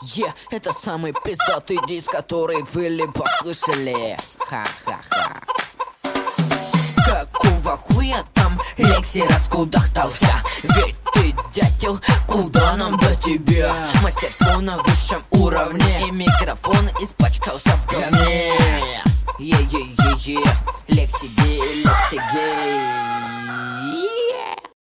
Это самый пиздатый диск, который вы либо слышали. Ха-ха-ха. Какого хуя там Лекси раскудахтался? Ведь ты дятел, куда нам до тебя? Мастерство на высшем уровне, и микрофон испачкался в говне.